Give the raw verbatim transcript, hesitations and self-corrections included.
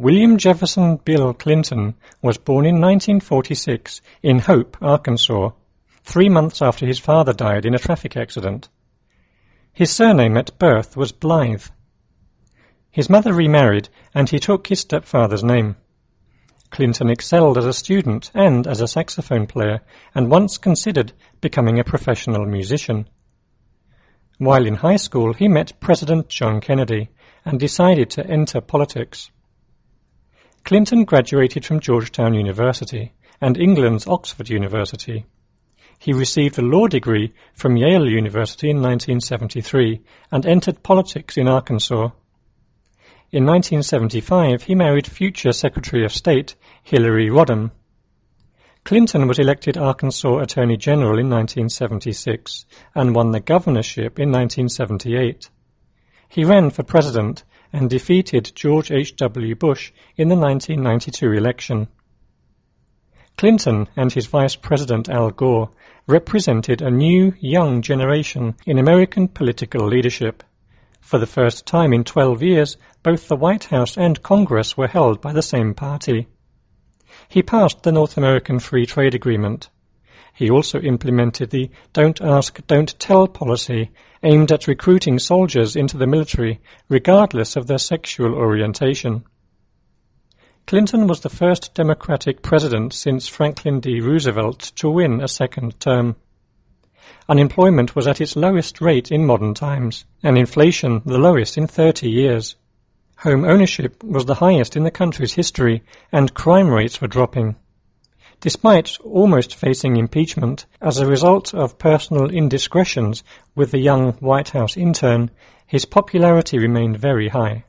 William Jefferson Bill Clinton was born in nineteen forty-six in Hope, Arkansas, three months after his father died in a traffic accident. His surname at birth was Blythe. His mother remarried, and he took his stepfather's name. Clinton excelled as a student and as a saxophone player, and once considered becoming a professional musician. While in high school, he met President John Kennedy and decided to enter politics. Clinton graduated from Georgetown University and England's Oxford University. He received a law degree from Yale University in nineteen seventy-three and entered politics in Arkansas. In nineteen seventy-five, he married future Secretary of State Hillary Rodham. Clinton was elected Arkansas Attorney General in nineteen seventy-six and won the governorship in nineteen seventy-eight. He ran for president and defeated George H W Bush in the nineteen ninety-two election. Clinton and his Vice President Al Gore represented a new, young generation in American political leadership. For the first time in twelve years, both the White House and Congress were held by the same party. He passed the North American Free Trade Agreement. He also implemented the Don't Ask, Don't Tell policy aimed at recruiting soldiers into the military, regardless of their sexual orientation. Clinton was the first Democratic president since Franklin D. Roosevelt to win a second term. Unemployment was at its lowest rate in modern times, and inflation the lowest in thirty years. Home ownership was the highest in the country's history, and crime rates were dropping. Despite almost facing impeachment as a result of personal indiscretions with the young White House intern, his popularity remained very high.